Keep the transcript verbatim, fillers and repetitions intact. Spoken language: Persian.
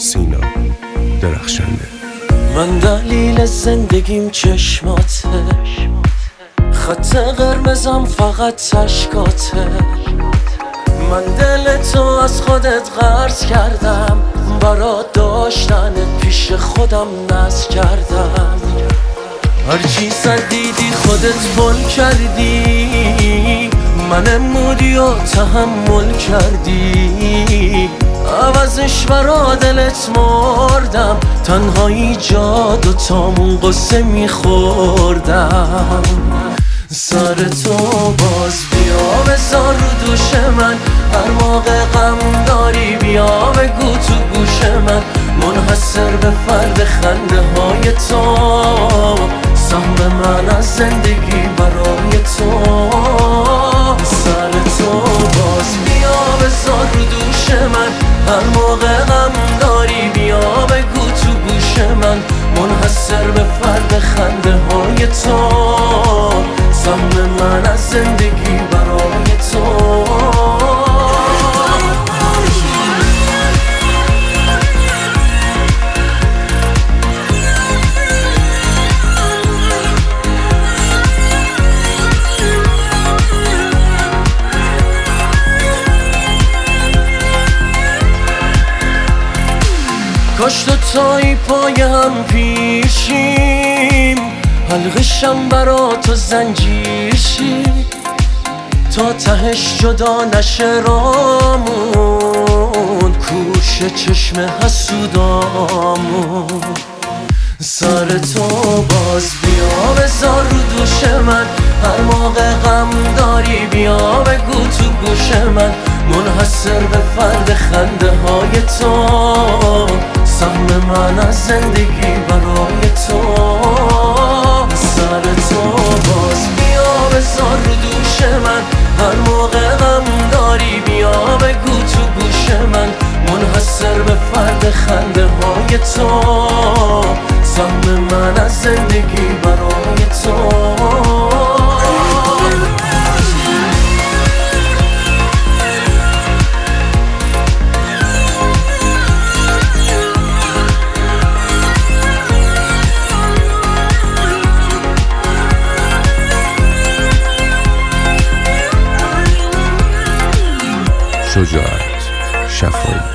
سینا درخشنده. من دلیل زندگیم چشماته، خط قرمزم فقط اشکاته. من دل تو از خودت قرض کردم، برا داشتنت پیش خودم ناز کردم. هرچی صد دیدی خودت بل کردی، من مودی و تحمل کردی. عوضش برا دلت مردم، تنهایی جاد و تامون قصه میخوردم. سر تو باز بیا بذار رو دوش من، هر موقع غم داری بیا بگو تو گوش من. منحصر به فرد خنده های تو، سهم من از زندگی برای تو. سر تو باز بیا بذار رو دوش من، هر موقع غم داری بیا بگو تو گوش من. منحصر به فرد خنده های تو، سهم من از زندگی برای تو. کاش تو تایی پای هم پیشیم، حلقشم برا تو زنجیر شی، تا تهش جدا نشه رامون، کوش چشم حسودامون. سر تو باز بیا بذار رو دوش من، هر موقع غم داری بیا بگو تو گوش من. منحصر به فرد خنده های تو، سهم من از زندگی برای تو. سر تو باز بیا بذار رو دوش من، هر موقع غم داری بیا بگو تو گوش من. منحصر به فرد خنده های تو، سهم من از زندگی برای تو. شجاعت شفایی.